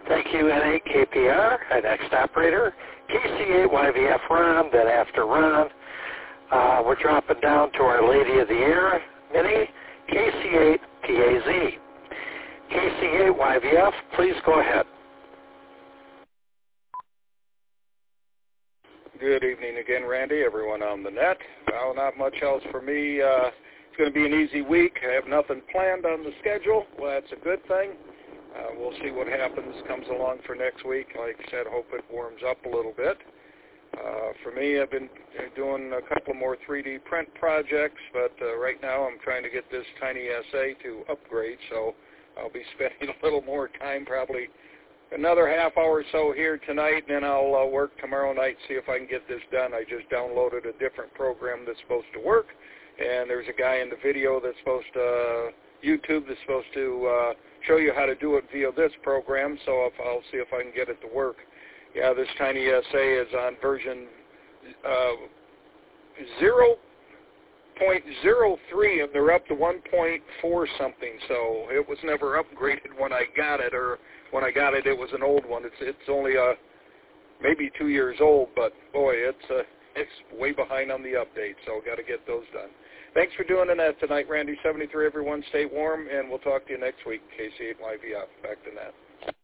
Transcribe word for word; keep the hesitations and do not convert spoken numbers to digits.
Thank you, N eight K P R. Our next operator, K C eight Y V F Ron. Then after Ron, uh, we're dropping down to Our Lady of the Air, Mini, K C eight P A Z. K C eight Y V F, please go ahead. Good evening again, Randy, everyone on the net. Well, not much else for me. Uh, it's going to be an easy week. I have nothing planned on the schedule. Well, that's a good thing. Uh, we'll see what happens, comes along for next week. Like I said, hope it warms up a little bit. Uh, for me, I've been doing a couple more three D print projects, but uh, right now I'm trying to get this Tiny S A to upgrade, so I'll be spending a little more time, probably another half hour or so here tonight, and then I'll uh, work tomorrow night, see if I can get this done. I just downloaded a different program that's supposed to work, and there's a guy in the video that's supposed to, uh, YouTube that's supposed to uh, show you how to do it via this program, so if, I'll see if I can get it to work. Yeah, this Tiny S A is on version uh, zero point zero three, and they're up to one point four something, so it was never upgraded when I got it, or when I got it, it was an old one. It's it's only uh, maybe two years old, but boy, it's uh, it's way behind on the update, so got to get those done. Thanks for doing that tonight, Randy seventy-three. Everyone stay warm, and we'll talk to you next week. K C eight Y V F. Back to that.